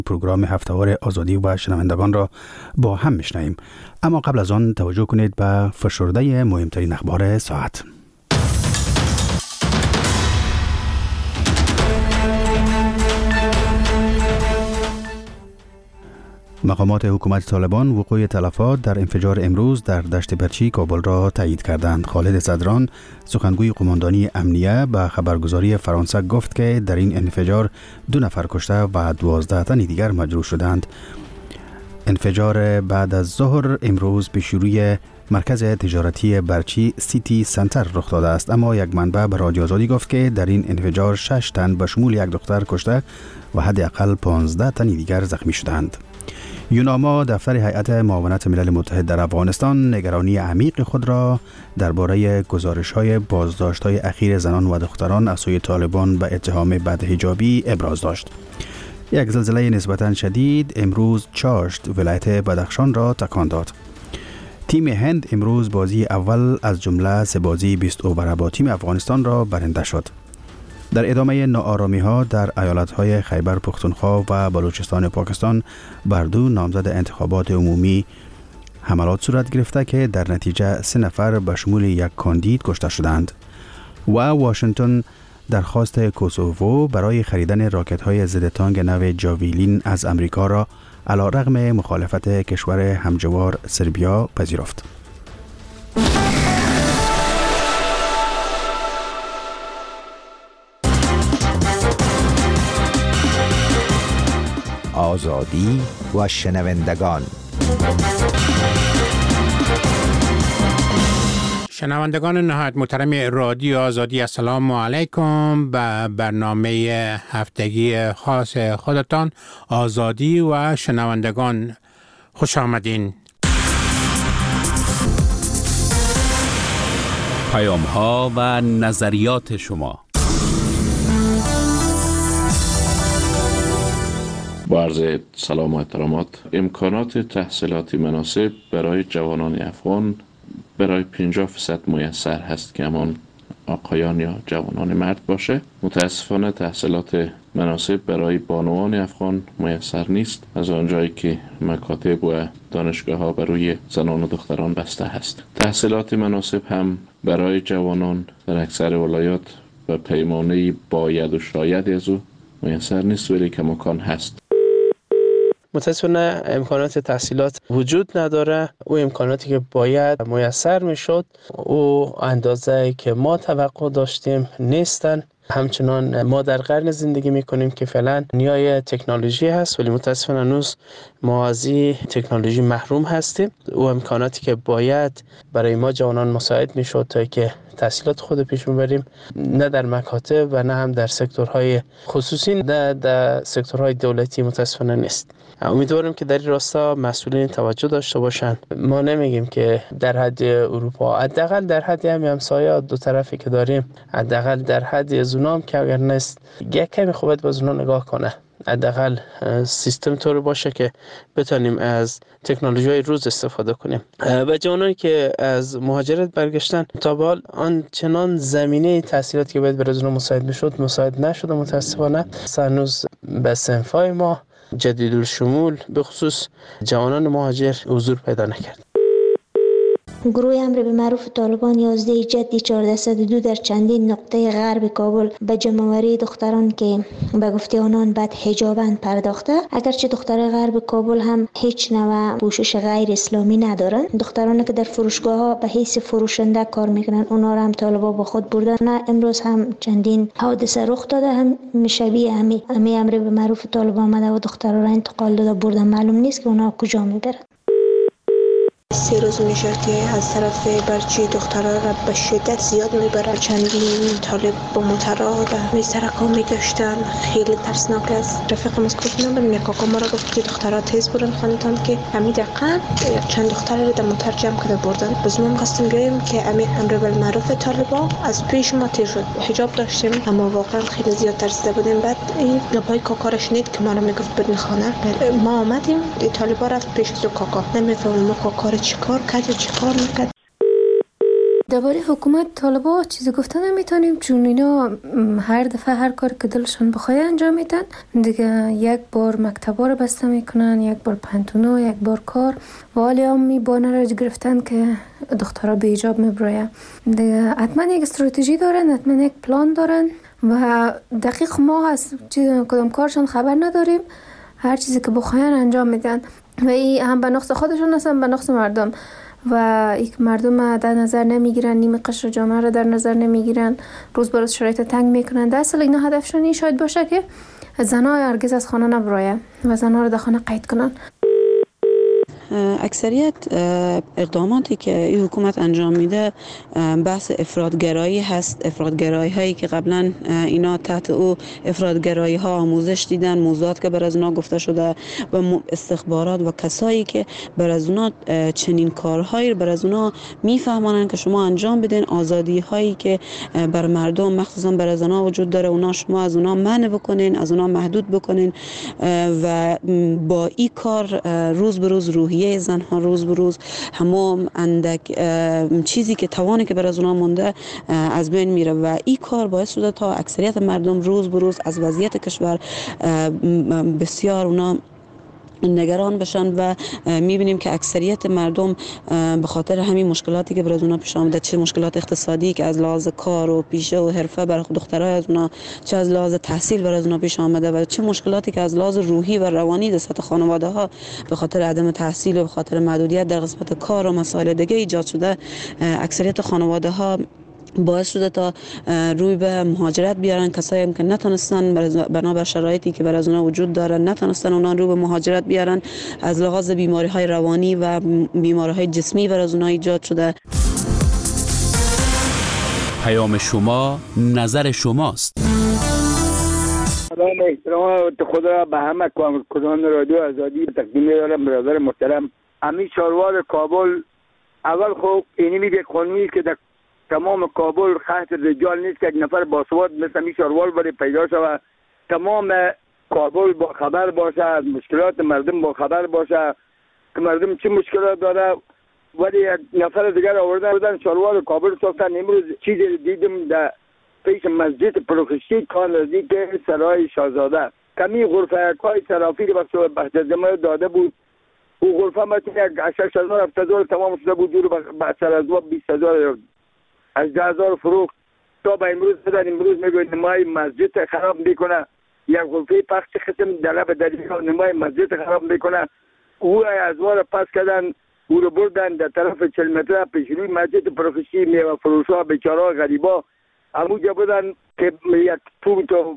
پروگرام هفته‌وار آزادی و شنوندگان را با هم میشنویم. اما قبل از آن توجه کنید به فشرده مهمترین اخبار ساعت. مقامات حکومت طالبان وقوع تلفات در انفجار امروز در دشت برچی کابل را تایید کردند. خالد صدران سخنگوی قماندانی امنیه به خبرگزاری فرانسه گفت که در این انفجار 2 نفر کشته و 12 تن دیگر مجروح شدند. انفجار بعد از ظهر امروز پیش روی مرکز تجارتی برچی سیتی سنتر رخ داده است، اما یک منبع به رادیو آزادی گفت که در این انفجار 6 تن به شمول 1 دختر کشته و حداقل 15 تن دیگر زخمی شدند. یوناما دفتر هیئت معاونت ملل متحد در افغانستان نگرانی عمیق خود را درباره گزارش‌های بازداشت‌های اخیر زنان و دختران از سوی طالبان به اتهام بدحجابی ابراز داشت. یک زلزله نسبتاً شدید امروز چاشت ولایت بدخشان را تکان داد. تیم هند امروز بازی اول از جمله 3 بازی 20 اوور با تیم افغانستان را برنده شد. در ادامه ناآرامی‌ها در ایالت‌های خیبر پختونخوا و بلوچستان پاکستان بر 2 نامزد انتخابات عمومی حملات صورت گرفته که در نتیجه 3 نفر به شمول 1 کاندید کشته شدند. و واشنگتن درخواست کوسوو برای خریدن راکت‌های ضد تانک نو جاویلین از امریکا را علیرغم مخالفت کشور همجوار سربیا پذیرفت. آزادی و شنوندگان. شنوندگان نهایت محترم رادیو آزادی، السلام علیکم. به برنامه هفتگی خاص خودتان آزادی و شنوندگان خوش آمدین. پیام ها و نظریات شما. با عرض سلام و احترامات، امکانات تحصیلاتی مناسب برای جوانان افغان برای 50% میسر هست که همان آقایان یا جوانان مرد باشه. متاسفانه تحصیلات مناسب برای بانوان افغان میسر نیست، از آنجایی که مکاتب و دانشگاه ها بر روی زنان و دختران بسته هست. تحصیلات مناسب هم برای جوانان در اکثر ولایات و پیمانه باید و شاید از او میسر نیست، ولی کماکان هست. متاسفانه امکانات تحصیلات وجود نداره. او امکاناتی که باید میسر میشد او اندازه که ما توقع داشتیم نیستن. همچنان ما در قرن زندگی میکنیم که فعلا نیای تکنولوژی هست، ولی متاسفانه هنوز ما از تکنولوژی محروم هستیم. او امکاناتی که باید برای ما جوانان مساعد میشد تا که تحصیلات خود پیش ببریم، نه در مکاتب و نه هم در سکتورهای خصوصی، نه در سکتورهای دولتی متاسفانه نیست. امیدوارم که در این راستا مسئولین توجه داشته باشند. ما نمیگیم که در حد اروپا، حداقل در حد همسایه دو طرفی که داریم، حداقل در حد از اونام که اگر نیست یک کمی خوبت باز اونا نگاه کنه. حداقل سیستم طور باشه که بتونیم از تکنولوژی های روز استفاده کنیم. و جوانانی که از مهاجرت برگشتن تا به حال آنچنان زمینه تحصیلاتی که باید برای اونا مساعد میشد مساعد نشده. متاسفانه هنوز به صنفای ما جدید الشمول به خصوص جوانان مهاجر حضور پیدا نکرد. گروه امر به معروف طالبان 11 جدی 1402 در چندین نقطه غرب کابل به جمع‌آوری دختران که به گفته آنان بد حجابند پرداخته. اگرچه دختران غرب کابل هم هیچ نوع پوشش غیر اسلامی ندارند. دخترانی که در فروشگاه ها به حیث فروشنده کار میکنن اونا را هم طالبان با خود بردن. امروز هم چندین حادثه رخ داده، هم شبیه همین امر به معروف طالبان آمده و دختران را انتقال داده بردن. معلوم نیست که اونا کجا میبرن. 3 روز میشه که از طرف برچی دخترها را به شدت زیاد میبرن. چندین طالب با موترها به میسرکا میگشتن. خیلی ترسناک است. رفیقم از گفت نبودم، یک آقا ما را گفت که دخترها تیز برن خانتان که همین دقیقا چند دختر را در موتر جمع کرده بردن. باز ما می‌خواستیم بیایم که امر بالمعروف طالبان از پیش ما تیر شد. حجاب داشتیم اما واقعا خیلی زیاد ترسیده بودیم. بعد این لبای کاکا شنید که ما را میگفت برین خانه. ما آمدیم، طالبان رفت پیش از کاکا. نمیفهمم کاکا چیکار کرد، چیکار میکرد. درباره حکومت طالبا چیزی گفتن نمیتونیم، چون اینا هر دفعه هر کار که دلشون بخواد انجام میدن دیگه. یک بار مکتبا رو بسته میکنن، یک بار پنتونا، یک بار کار و حالی هم میبانه را گرفتن که دخترها به حجاب میبراید دیگه. حتما یک استراتژی دارن، حتما یک پلان دارن و دقیق ما از کدام کارشون خبر نداریم. هر چیزی که بخواین انجام میدن و این هم به نقص خودشون هستن، به نقص مردم. و این مردم در نظر نمیگیرن، نیمه قشر جامعه را در نظر نمیگیرن، روز به روز شرایط تنگ میکنن. در اصل اینا هدفشون این شاید باشه که زنها هرگز از خانه نبراید و زنها رو در خانه قید کنن. اکثریت اقداماتی که این حکومت انجام میده بحث افراطگرایی هست. افراطگرایی هایی که قبلا اینا تحت او افراطگرایی ها آموزش دیدن، موضوعات که بر از اونا گفته شده و استخبارات و کسایی که بر از اونا چنین کارهایی بر از اونا میفهمانن که شما انجام بدین. آزادی هایی که بر مردم مخصوصا بر زنها وجود داره اونا شما از اونا منع بکنین، از اونا محدود بکنین و با این کار روز به روز روحیه زنها روز به روز همون اندک چیزی که توانی که بر از اونا مونده از بین میره و این کار باعث شده تا اکثریت مردم روز به روز از وضعیت کشور بسیار اونا نگران بشن و میبینیم که اکثریت مردم به خاطر همین مشکلاتی که برای اونا پیش آمده، چه مشکلات اقتصادی که از لحاظ کار و پیشه و حرفه برای دخترای از اونا، چه از لحاظ تحصیل برای اونا پیش آمده و چه مشکلاتی که از لحاظ روحی و روانی در سطح خانواده ها به خاطر عدم تحصیل و به خاطر محدودیت در قسمت کار و مسائل دیگه ایجاد شده. اکثریت خانواده ها باعث شده تا روی به مهاجرت بیارن. کسایی هم که نتونستن بنابر شرایطی که بر از اونا وجود داره نتونستن اونا رو به مهاجرت بیارن، از لحاظ بیماری های روانی و بیماری های جسمی بر از اونا ایجاد شده. پیام شما نظر شماست. سلام احترام خدا به همه کارکنان رادیو آزادی تقدیم می‌کنم. برادر محترم امیر شاروار کابل، اول خب اینی میگه قانونی که در تمام کابل خط رجال نیست که یک نفر باسواد مثل امیر شاروار برای پیدا شود. تمام کابل با خبر باشه، از مشکلات مردم با خبر باشه که مردم چه مشکلات داره. ولی یک نفر دیگر آوردن شاروار کابل ساختن. امروز چیزی دیدم در پیش مسجد پروخشتی کار نزدیک سرای شاهزاده کمی غرفه کای صرافی که بخش جمعه داده بود. او غرفه مثل یک 60,000 70,000 تمام شده بود، دور به سر از 20,000 از 10,000 فروخت تا به امروز بدن. امروز میگوید نمای مسجد خراب میکنه. یک غرفه پخش قسم دله به دلیل نمای مسجد خراب میکنه. او از وار پس کردن، او رو بردن در طرف 40 متر پیش روی مسجد پروخشتی میوه فروشا بیچاره غریبا همونجا بودن که یک پوت و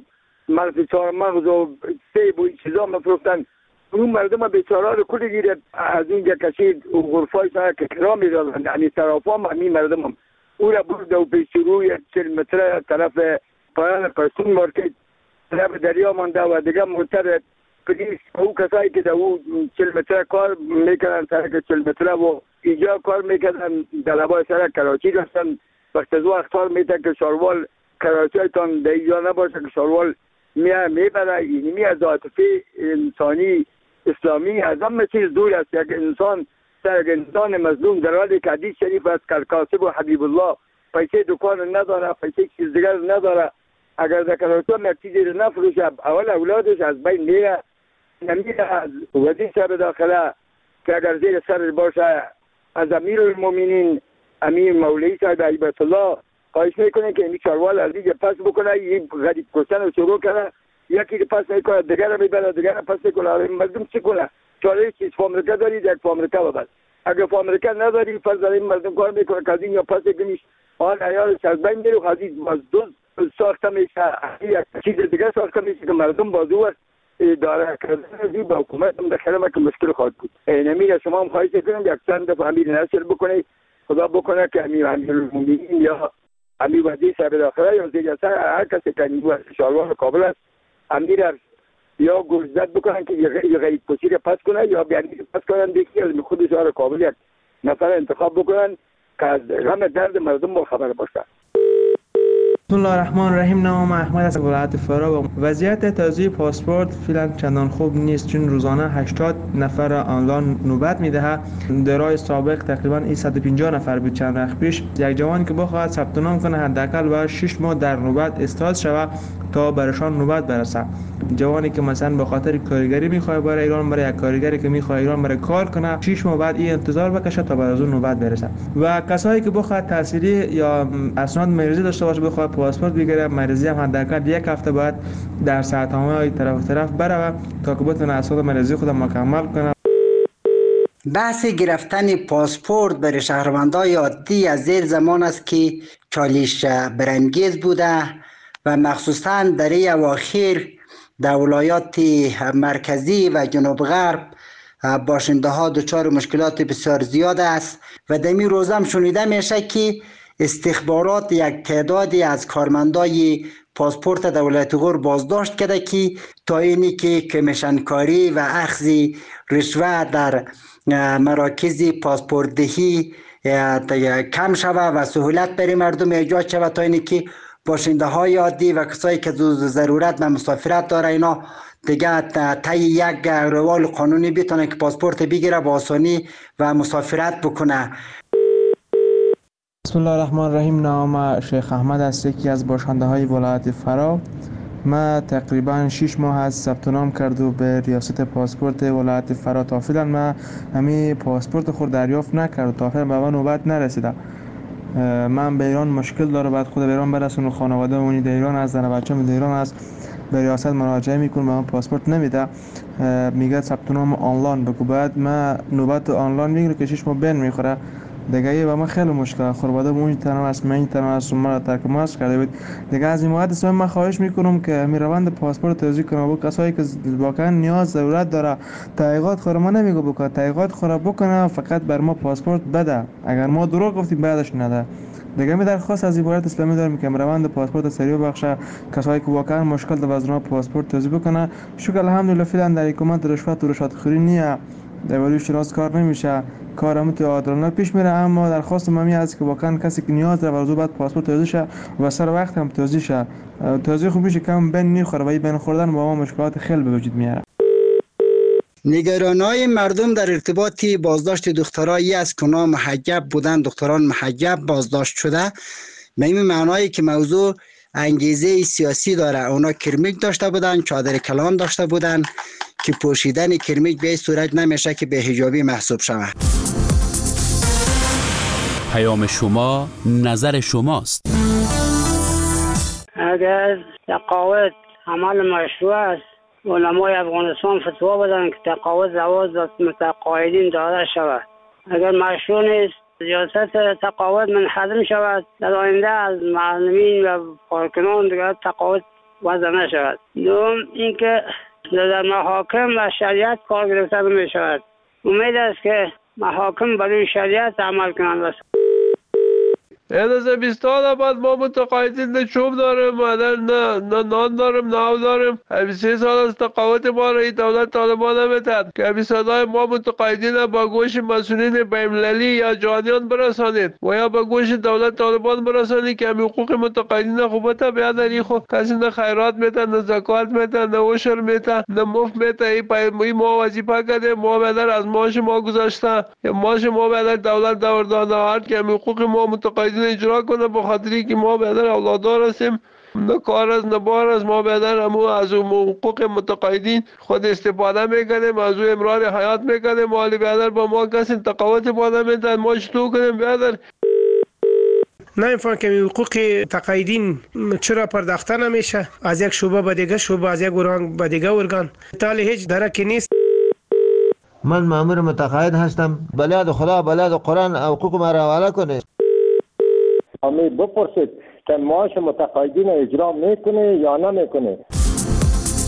مغز و سیب و این چیزا مفروختن. اون مردم بیچاره رو کلی گیرد از اینجا کشید و غرفای سر که کرا میدادن. یعنی صرافا هم همین مردم هم او را برد و پیش روی 40 متر طرف پایان پرسون مارکت طرف دریا مانده و دیگه منتر پلیس او کسایی که در او 40 متر کار میکنن سرک 40 متر و اینجا کار میکنن در لبای سرک کراچی داشتن. وقت از اختار میتن که شاروال کراچی هایتان در اینجا نباشه که شاروال میبره. اینمی از عاطفه انسانی اسلامی از همه چیز دور است. یک انسان انسان مظلوم در حالی که حدیث شریف از کاسب و حبیب الله پیسه دکان نداره، پیسه چیز دیگر نداره، اگر در کراچی یک چیزی رو نفروشه اول اولادش از بین میره. نمیره از وزیر صاحب داخله که اگر زیر سر باشه، از امیر المومنین امیر مولوی صاحب هیبت الله خواهش میکنه که این شاروال از دیگه پس بکنه. این غریب کشتن رو شروع کنه، یکی که پس میکنه دیگر رو میبره، دیگر رو پس میکنه. مردم چی کنه؟ چاره چیز فامریکا دارید یک فامریکا ببر. اگر فامریکا نداری فرض داریم مردم کار میکنه که از این یا پس کنیش آن عیالش از بین میره. خواهدید باز دوز ساخته میشه، یک چیز دیگر ساخته میشه که مردم بازو اداره کردن با حکومت هم داخل که مشکل خواهد بود. نمیره شما هم خواهش کنم یک چند دفعه امیر نصر بکنید، خدا بکنه که امیر المومنین یا امیر وزیر صاحب داخله یا زیر سر هر کسی که نیروی شاروار کابل است امیر یا گوزدت بکنن که یه غریب کشی رو پس کنن یا بیانی رو پس کنن. دیگه از خود شهر کابل یک نفر انتخاب بکنن که از غم درد مردم با خبر باشه. بسم الله الرحمن الرحیم. نام احمد از ولایت فرا. وضعیت توزیع پاسپورت فعلا چندان خوب نیست، چون روزانه 80 نفر آنلاین نوبت میدهد. درای سابق تقریبا 150 نفر بود چند وقت پیش. یک جوان که بخواهد ثبت نام کنه حداقل باید 6 ماه در نوبت استاد شود تا برشان نوبت برسه. جوانی که مثلا به خاطر کارگری میخواد برای ایران، برای یک کارگری که میخواد ایران برای کار کنه 6 ماه بعد این انتظار بکشه تا بعد از اون نوبت برسه. و کسایی که بخواد تحصیلی یا اسناد مریضی داشته باشه بخواد پاسپورت بگیره، مریضی هم حداقل یک هفته بعد در ساعت‌های طرف بره تا که بتونه اسناد مریضی خود مکمل کنه. بحث گرفتن پاسپورت برای شهروندان عادی از زیر زمان است که چالش برانگیز بوده و مخصوصا در این اواخر در ولایات مرکزی و جنوب غرب باشنده ها دچار مشکلات بسیار زیاد است و در این روزه هم شنیده میشه که استخبارات یک تعدادی از کارمندای پاسپورت دولت غور بازداشت کرده که تا اینی که کمیشنکاری و اخذ رشوه در مراکز پاسپورت دهی کم شود و سهولت برای مردم ایجاد شود تا اینی که باشنده های عادی و کسایی که ضرورت و مسافرت داره اینا دیگه طی یک روال قانونی بتونه که پاسپورت بگیره با آسانی و مسافرت بکنه. بسم الله الرحمن الرحیم. نام شیخ احمد است، یکی از باشنده های ولایت فرا. ما تقریبا 6 ماه از ثبت نام کرد به ریاست پاسپورت ولایت فرا. تا فعلا ما همین پاسپورت خود دریافت نکرد، تا فعلا به من نوبت نرسیده. من به ایران مشکل داره، بعد خود به ایران برسونم، خانواده اونی در ایران است، زن بچه‌م در ایران است. به ریاست مراجعه میکنم، به من پاسپورت نمیده، میگه ثبت نام آنلاین بگو. بعد من نوبت آنلاین میگیره که 6 ماه بین میخوره دیگه. و من خیلی مشکل خانواده اون تنها است، من تنها است، ما ترک ماست کرده بود دیگه. از این موقع من خواهش میکنم که همین روند پاسپورت توضیح کنه با کسایی که واقعا نیاز ضرورت داره. تحقیقات خود ما نمیگه بکنه، تحقیقات خود بکنه، فقط بر ما پاسپورت بده. اگر ما دروغ گفتیم بعدش نده دیگه. می درخواست از عبارت اسلامی دارم که روند پاسپورت سریع بخشه، کسایی که واقعا مشکل داره از اونها پاسپورت توضیح بکنه. شکر الحمدلله فعلا در حکومت رشوت و رشوتخوری نیه، در ولی شناس کار نمیشه، کار هم تو عادلانه پیش میره. اما درخواست ما می است که واقعا کسی که نیاز داره ورزو بعد پاسپورت توضیح شه و سر وقت هم توضیح شه. توضیح خوب میشه کم بین میخوره و این بین خوردن با ما مشکلات خیلی به وجود میاره. نگرانی‌های مردم در ارتباط بازداشت دخترایی است که اونا محجب بودن، دختران محجب بازداشت شده. به این معنایی که موضوع انگیزه سیاسی داره. اونا کرمیک داشته بودن، چادر کلان داشته بودن که پوشیدن کرمیک به این صورت نمیشه که به حجابی محسوب شود. پیام شما نظر شماست. اگر تقاعد عمل مشروع است، علمای افغانستان فتوا بدن که تقاعد زواج متقاعدین داده شود. اگر مشروع نیست، ریاست تقاعد منحدم شود، در آینده از معلمین و کارکنان دیگر تقاعد وضع نشود. دوم اینکه در محاکم و شریعت کار گرفته می شود. امید است که محاکم برای شریعت عمل کنند. از 20 سال بعد ما متقاعدین نه چوب داریم، نه نان داریم، نه آب داریم. 23 سال از تقاعد ما را دولت طالبان نمیتد که صدای ما متقاعدین با گوش مسئولین بین‌المللی یا جهانیان برسانید و یا با گوش دولت طالبان برسانید که حقوق متقاعدین خوبت بیاد. در خو کسی نه خیرات میتن، نه زکات میتن، نه عشر میتن، نه مفت میتن. این ما وظیفه کرده، ما بدر از معاش ما گذاشته، معاش ما بدر دولت داده هر که حقوق ما متقاعدین اجرا کنه، به خاطری که ما بدر اولادار هستیم، نه کار از نه بار از ما بدر همو از حقوق متقاعدین خود استفاده میکنیم، از امرار حیات میکنیم. مالی بدر با ما کسی تقاعد باده میدن، ما چطور کنیم بدر؟ نمیفهم که حقوق تقاعدین چرا پرداخته نمیشه از یک شعبه به دیگه شعبه، از یک ارگان به دیگه ارگان، تالی هیچ درکی نیست. من مأمور متقاعد هستم، بلاد خدا بلاد قرآن حقوق ما را حواله کنه. امی بپرسید که معاش متقاعدین اجرا میکنه یا نمیکنه.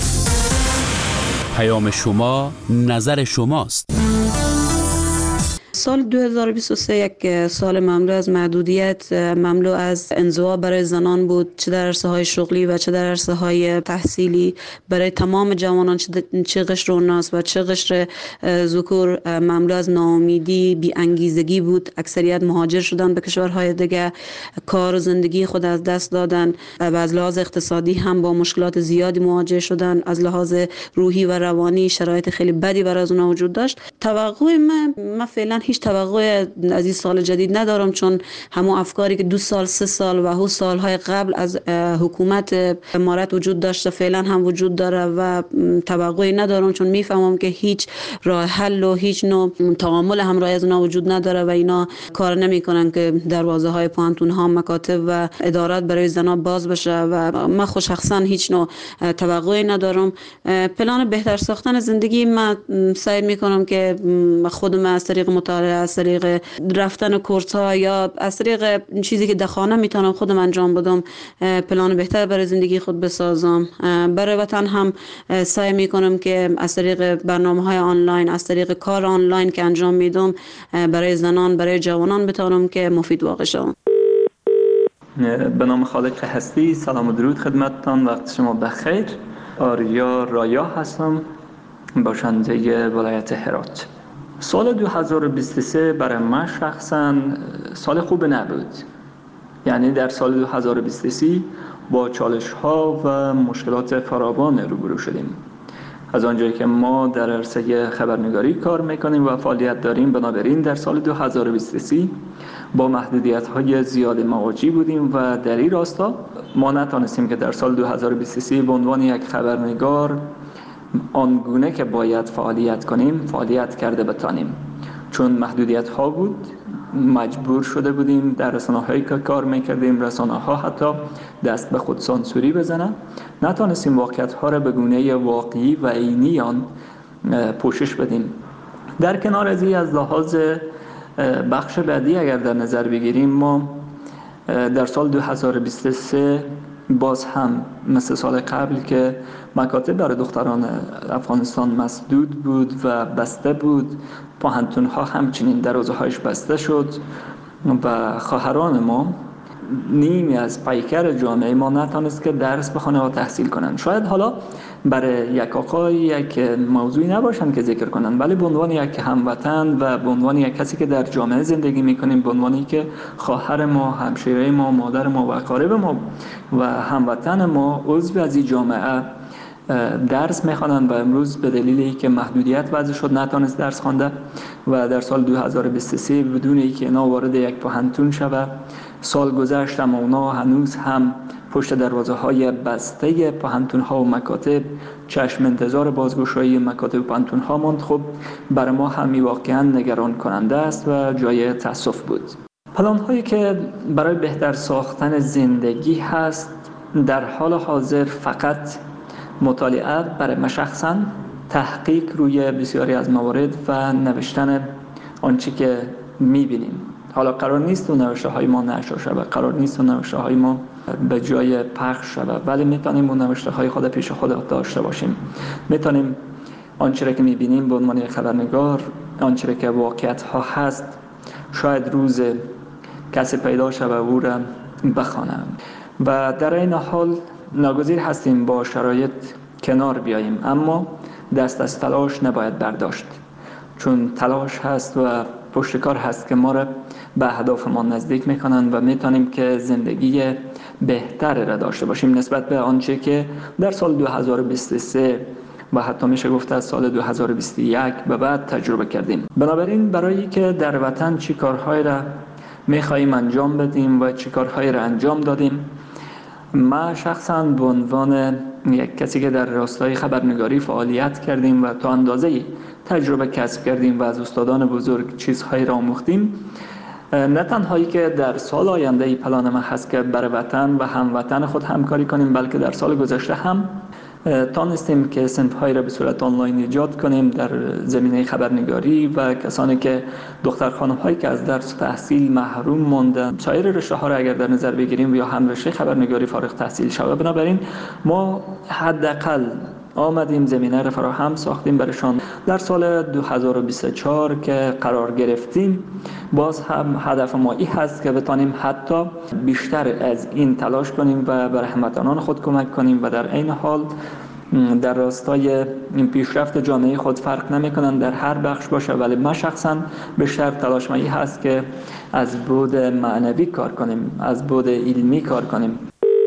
پیام شما نظر شماست. سال 2023 یک سال مملو از محدودیت، مملو از انزوا برای زنان بود، چه در عرصه‌های شغلی و چه در عرصه‌های تحصیلی. برای تمام جوانان چه قشر اوناس و چه قشر ذکور مملو از ناامیدی، بی انگیزگی بود. اکثریت مهاجر شدن به کشورهای دیگه، کار و زندگی خود از دست دادن و از لحاظ اقتصادی هم با مشکلات زیادی مواجه شدن. از لحاظ روحی و روانی شرایط خیلی بدی برای از اونها وجود داشت. توقع من فعلا هیچ توقع از این سال جدید ندارم، چون همون افکاری که 2 سال 3 سال و هو سالهای قبل از حکومت امارت وجود داشته فعلا هم وجود داره و توقعی ندارم، چون میفهمم که هیچ راه حل و هیچ نوع تعامل همراه از اونها وجود نداره و اینا کار نمیکنن که دروازه های پانتون ها، مکاتب و ادارات برای زنا باز بشه و من خود شخصا هیچ نوع توقعی ندارم. پلان بهتر ساختن زندگی من سعی میکنم که خودم از طریق مطالعه، از طریق رفتن کورس ها یا از طریق چیزی که در خانه میتونم خودم انجام بدم پلان بهتر برای زندگی خود بسازم. برای وطن هم سعی میکنم که از طریق برنامه‌های آنلاین، از طریق کار آنلاین که انجام میدم برای زنان، برای جوانان بتونم که مفید واقع شوم. به نام خالق هستی، سلام و درود خدمتتان، وقت شما بخیر. آریا رایا هستم، باشنده ولایت هرات. سال 2023 برای من شخصا سال خوب نبود. یعنی در سال 2023 با چالش ها و مشکلات فراوان روبرو شدیم. از آنجایی که ما در عرصه خبرنگاری کار میکنیم و فعالیت داریم، بنابراین در سال 2023 با محدودیت های زیاد مواجه بودیم و در این راستا ما نتانستیم که در سال 2023 به عنوان یک خبرنگار آنگونه که باید فعالیت کنیم فعالیت کرده بتانیم، چون محدودیت ها بود. مجبور شده بودیم در رسانه‌هایی که کار میکردیم، رسانه‌ها حتی دست به خود سانسوری بزنن، نتانستیم واقعیت‌ها را به گونه واقعی و عینی آن پوشش بدیم. در کنار از این، از لحاظ بخش بعدی اگر در نظر بگیریم، ما در سال 2023 باز هم مثل سال قبل که مکاتب برای دختران افغانستان مسدود بود و بسته بود، پانتون‌ها همچنین دروازه‌هایش بسته شد و خواهران ما، نیمی از پیکر جامعه ما نتونست که درس بخونه و تحصیل کنند. شاید حالا برای یک آقای یک موضوعی نباشند که ذکر کنند، ولی به عنوان یک هموطن و به عنوان یک کسی که در جامعه زندگی میکنیم، به عنوانی که خواهر ما، همشیره ما، مادر ما و اقارب ما و هموطن ما عضو از این جامعه درس میخوانند و امروز به دلیلی که محدودیت وضع شد نتونست درس خوانده و در سال 2023 بدون اینکه اینا وارد یک پانتون شود، سال گذشت اما اونا هنوز هم پشت دروازه های بسته پانتون ها و مکاتب چشم انتظار بازگشایی مکاتب و پانتون ها ماند. خب برای ما هم واقعا نگران کننده است و جای تأسف بود. پلان هایی که برای بهتر ساختن زندگی هست در حال حاضر فقط مطالعه برای من شخصا، تحقیق روی بسیاری از موارد و نوشتن آنچه که میبینیم. حالا قرار نیست اون نوشته های ما نشر شود، قرار نیست اون نوشته های ما به جای پخش شود، ولی میتونیم اون نوشته های خود پیش خود داشته باشیم. میتونیم آنچه که میبینیم به عنوان یک خبرنگار، آنچه که واقعیت ها هست، شاید روز کسی پیدا شود و او را بخوانم و در این حال ناگزیر هستیم با شرایط کنار بیاییم، اما دست از تلاش نباید برداشت، چون تلاش هست و پشتکار هست که ما را به اهدافمان نزدیک میکنن و میتونیم که زندگی بهتر را داشته باشیم نسبت به آنچه که در سال 2023 و حتی میشه گفت از سال 2021 به بعد تجربه کردیم. بنابراین برای که در وطن چی کارهایی را میخواییم انجام بدیم و چی کارهایی را انجام دادیم، ما شخصا به عنوان یک کسی که در راستای خبرنگاری فعالیت کردیم و تا اندازه‌ای تجربه کسب کردیم و از استادان بزرگ چیزهایی را آموختیم، نه تنهایی که در سال آینده پلان ما هست که بر وطن و هموطن خود همکاری کنیم، بلکه در سال گذشته هم تانستیم که صنف‌هایی را به صورت آنلاین ایجاد کنیم در زمینه خبرنگاری و کسانی که دختر خانم‌هایی که از درس تحصیل محروم ماندن، سایر رشته‌ها را اگر در نظر بگیریم یا هم رشته خبرنگاری فارغ تحصیل شود. بنابراین ما حداقل آمدیم زمینه را فراهم ساختیم برشان. در سال 2024 که قرار گرفتیم باز هم هدف ما این هست که بتانیم حتی بیشتر از این تلاش کنیم و به هموطنان خود کمک کنیم و در این حال در راستای این پیشرفت جامعه خود فرق نمی‌کنند در هر بخش باشه، ولی من شخصا بیشتر تلاش من این هست که از بود معنوی کار کنیم، از بود علمی کار کنیم.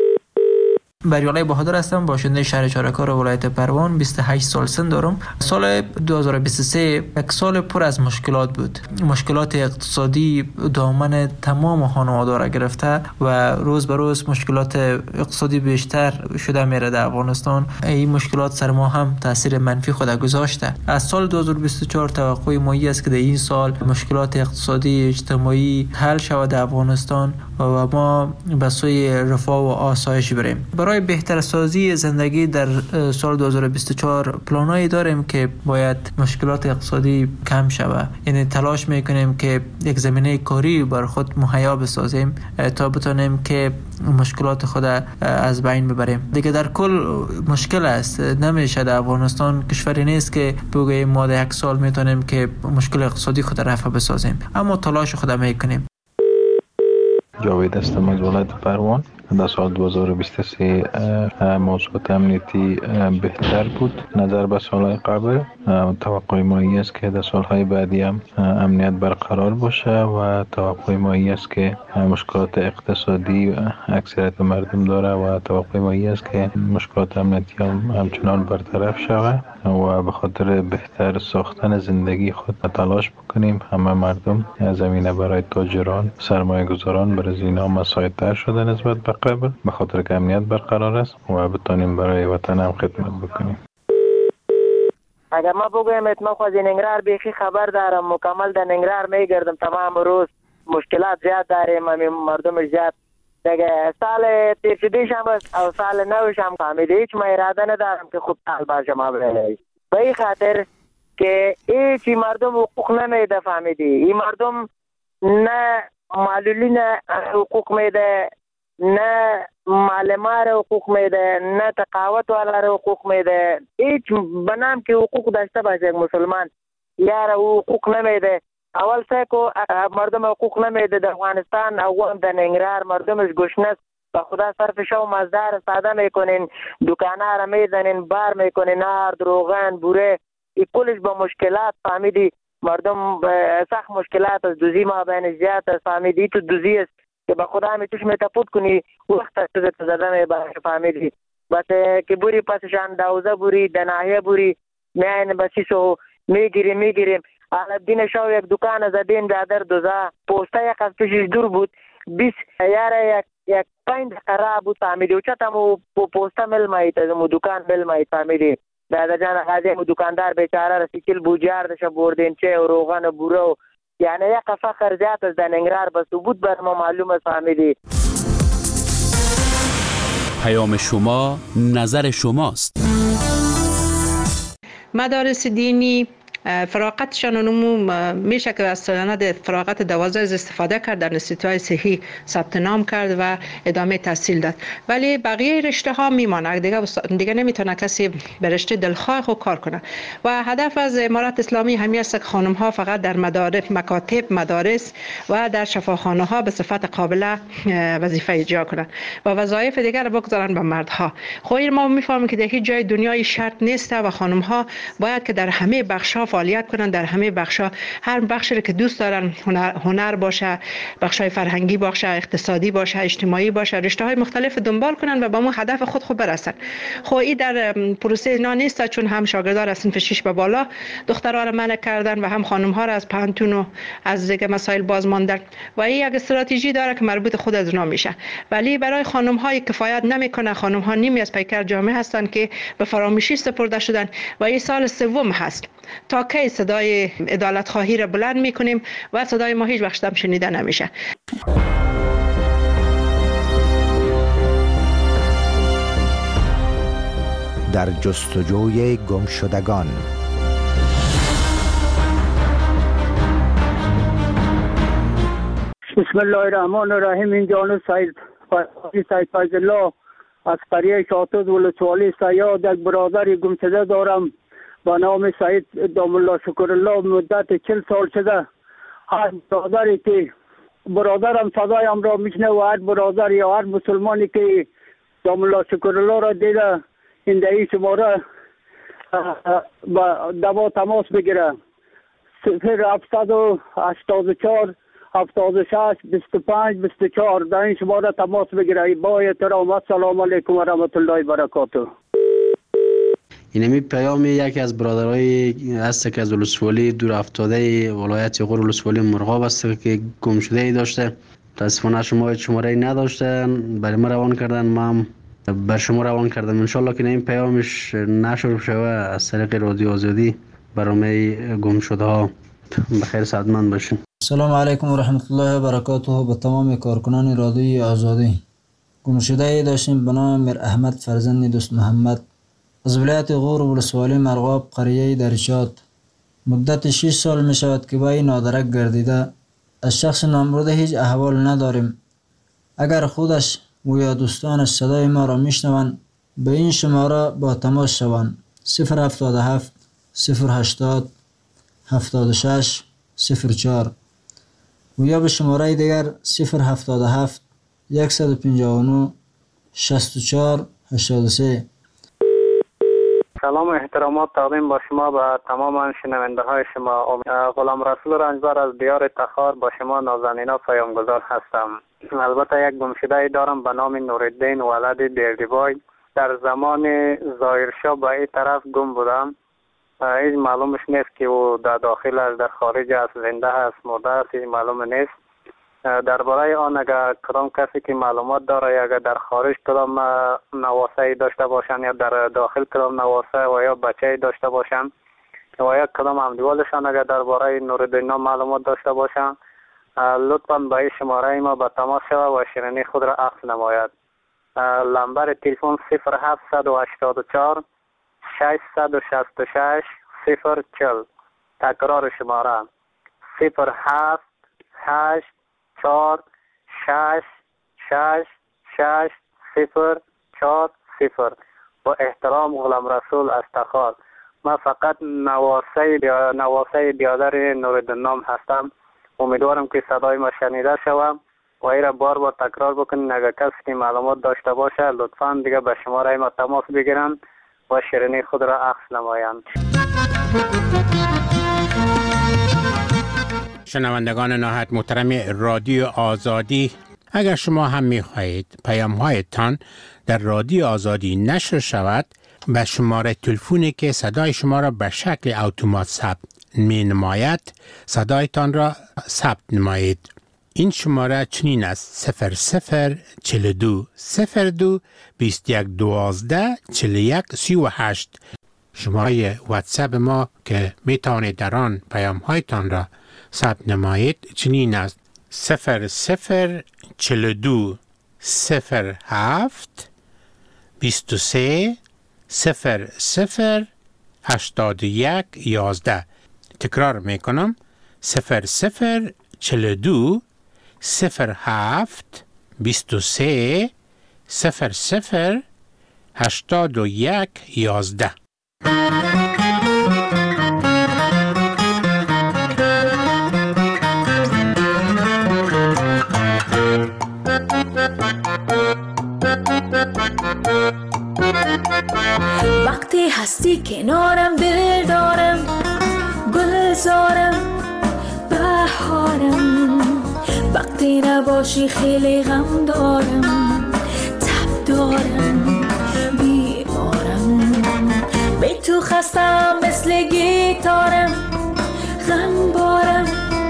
بریالای بهادر هستم، باشنده شهر چاره‌کار ولایت پروان. 28 سال سن دارم. سال 2023 یک سال پر از مشکلات بود. مشکلات اقتصادی دامن تمام خانواده را گرفته و روز به روز مشکلات اقتصادی بیشتر شده میره در افغانستان. این مشکلات سر ما هم تاثیر منفی خود گذاشته. از سال 2024 توقع ما است که در این سال مشکلات اقتصادی اجتماعی حل شود در افغانستان و ما به سوی رفاه و آسایش بریم. برای بهتر سازی زندگی در سال 2024 پلانایی داریم که باید مشکلات اقتصادی کم شود. یعنی تلاش میکنیم که یک زمینه کاری بر خود مهیا بسازیم تا بتونیم که مشکلات خود از بین ببریم. دیگه در کل مشکل است، نمیشه در افغانستان کشوری نیست که بگوییم ما در یک سال میتونیم که مشکل اقتصادی خود رفع بسازیم، اما تلاش خود میکنیم. جاوید هستم از ولایت پروان. در سال 2023 موضوعات امنیتی بهتر بود نظر به سالهای قبل. توقع ما این است که در سالهای بعدی هم امنیت برقرار باشه و توقع ما این است که مشکلات اقتصادی اکثریت مردم داره و توقع ما این است که مشکلات امنیتی هم همچنان برطرف شود و به خاطر بهتر ساختن زندگی خود تلاش بکنیم. همه مردم زمینه برای تاجران، سرمایه گذاران برای اینا مساعدتر شده نسبت به قبل، به خاطر که امنیت برقرار است و بتانیم برای وطن هم خدمت بکنیم. اگر ما بگویم ما خود ننگرهار بیخی خبر دارم، مکمل در ننگرهار میگردم تمام روز، مشکلات زیاد داریم، مردم زیاد دیگه. سال تیرشدیش هم او سال نوش هم فهمیده هیچ ما اراده ندارم که خوب سال باشه ما بره به این خاطر که هیچی مردم حقوق نمیده. فهمیدی این مردم نه معلولین حقوق میده، نه معلمان حقوق میده، نه تقاوت والا حقوق میده. هیچ بنام که حقوق داشته باشه یک مسلمان یار حقوق نمیده. اول سکو مردم حقوق نمیده در افغانستان، او هم در ننگرهار مردمش گشنه است. با خدا صرف شو مزدار ساده میکنین، دکانه را میزنین، بار میکنین، نار، روغن، بوره، این کلش با مشکلات. فهمیدی مردم سخت مشکلات از دوزی ما بین زیاد است. فهمیدی تو دوزی است که با خدا همی توش میتپود کنی وقت از زده میباشه. فهمیدی بس که بوری پسشان دوزه بوری دناهیه بوری میاین بسیسو میگیریم. الدین شو یک دکان زدین در دوزه پوسته یک از پیشش دور بود 20 یاره یک 5 دقیقه بود. فهمیدی و چطمو پوسته مل مایید از مو دکان مل مایید. فهمیدی دادا جان غازی مو دکاندار بیچاره رسیکل بوجار دشه بردین چه و روغن و بوره، یعنی یک فخر زیاد از ننگرهار بس بود بر ما معلوم است. فهمیدی پیام شما نظر شماست. مدارس دینی فراغتشان میشه که از سند فراغت 12 استفاده کرد، در انستیتوهای صحی ثبت نام کرد و ادامه تحصیل داد، ولی بقیه رشته ها میمانه دیگه نمیتونه کسی به رشته دلخواه خود کار کنه. و هدف از امارت اسلامی همین است که خانم ها فقط در مدارس، مکاتب، مدارس و در شفاخانه ها به صفت قابل وظیفه اجرا کنند و وظایف دیگر را بگذارن به مردها. خب ما میفهمیم که در هیچ جای دنیای شرط نیست و خانم ها باید که در همه بخش ها فعالیت کنن، در همه بخشا، هر بخشی که دوست دارن، هنر باشه، بخشای فرهنگی باشه، اقتصادی باشه، اجتماعی باشه، رشته‌های مختلف دنبال کنن و به اون هدف خود برسن. خب این در پروسه اینا نیست، چون هم شاگردان از صنف 6 به بالا دخترها را منع کردن و هم خانم‌ها را از پانتون و از دیگه مسائل باز ماندن و این یک استراتژی داره که مربوط خود از اونا میشه. ولی برای خانم‌های کفایت نمیکنه. خانم‌ها نیمی از پیکر جامعه هستن که به فراموشی سپرده شدن و این سال سوم هست تا کی صدای عدالت خواهی را بلند میکنیم و صدای ما هیچ وقت هم شنیده نمیشه. در جستجوی گمشدگان. بسم الله الرحمن الرحیم. این جانو سید فایز الله از قریه شاطوز ولسوالی سیاد یک برادر گمشده دارم با نام سعید دامالله شکرالله. مدت 40 سال شده هر برادری که برادرم صدایم را میشنه و هر برادر یا هر مسلمانی که دامالله شکرالله را دیده این دهی شماره با دوا تماس بگیره 0784 76 25 24 در این شماره تماس بگیره. با احترام السلام علیکم و رحمت الله و برکاته. اینمی پیام یکی از برادرای است که از ولسوالی دور افتاده ولایت غور ولسوالی مرغاب است که گم شده ای داشته. متاسفانه شماره نداشته، برای ما روان کردن، ما بر شما روان کردم. انشالله که این پیامش نشر شوه از طریق رادیو آزادی برای گم شده ها. بخیر سعادتمند باشین. سلام علیکم و رحمت الله و برکاته. به تمام کارکنان رادیوی آزادی. گم شده ای داشتیم به نام میر احمد فرزند دوست محمد از ولایت غور ولسوالی مرغاب قریه درشات. مدت 6 سال می شود که با این نادرک گردیده. از شخص نامبرده هیچ احوال نداریم. اگر خودش و یا دوستانش صدای ما را میشنوند به این شماره با تماس شوند 077 080 76 04 و یا به شماره دیگر 077 159 64 83. سلام و احترامات تقدیم با شما به تمام شنونده های شما. غلام رسول رنجبر از دیار تخار با شما نازنینا پیامگذار هستم. البته یک گمشده دارم به نام نورالدین ولد دیردیبای. در زمان ظاهرشاه به این طرف گم بودم. هیچ معلومش نیست که او در داخل است، در خارج است، زنده است، مرده است، هیچ معلوم نیست. درباره آن اگر کدام کسی که معلومات داره یا اگر در خارج کدام نواسه داشته باشن یا در داخل کدام نواسه و یا بچه داشته باشن و یا کدام همدیوالشان اگر درباره نورالدین معلومات داشته باشن لطفاً به این شماره ما به تماس شود و شیرینی خود را عکس نماید. نمبر تلفن 0784 666 040. تکرار شماره 078 4 6 6 6 0 4 0. با احترام غلام رسول از تخار. من فقط نواسه بیادر نورالدین هستم. امیدوارم که صدای ما شنیده شوم و این را بار بار تکرار بکنین. اگر کسی که معلومات داشته باشه لطفاً دیگه به شماره ما تماس بگیرن و شیرینی خود را عکس نمایند. شنوندگان نهایت محترم رادیو آزادی، اگر شما هم می‌خواهید پیام‌هایتان در رادیو آزادی نشر شود، به شماره تلفنی که صدای شما را به شکل اتومات ثبت می‌نماید صدایتان را ثبت نمایید. این شماره چنین است: 0042 02 21 12 41 38. شماره واتساپ ما که میتوانید در آن پیام‌هایتان را ثبت نمایید چنین است: 0042 07 23 00 81 11. تکرار میکنم: 0042 07 23 00 81 11. وقتی هستی کنارم دل دارم، گلزارم، بهارم. وقتی نباشی خیلی غم دارم، تب دارم، بیمارم. بی تو خستم مثل گیتارم، غم بارم،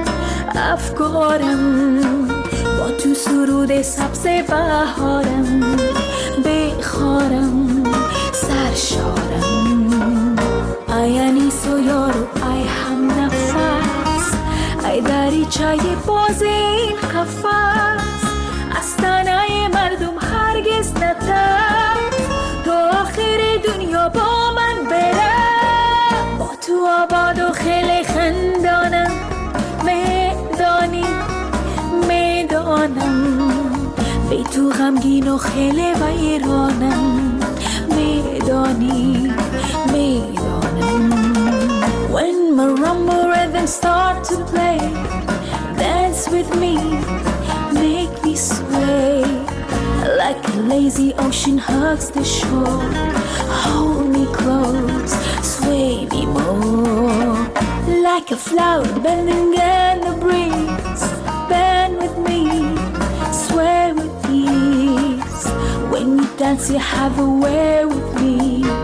افکارم. با تو سرود سبز بهارم، بخارم، سرشارم. ای انیس و یارو، ای هم نفس، ای دریچه باز این قفس. از تنه مردم هرگز نتر، تا آخر دنیا با من بره. با تو آباد و خیلی خندانم، میدانی میدانم. بی تو غمگین و خیلی ویرانم میدانی When marimba rhythms start to play dance with me make me sway like a lazy ocean hugs the shore hold me close sway me more like a flower bending in the breeze bend with me sway with ease when you dance you have a way with me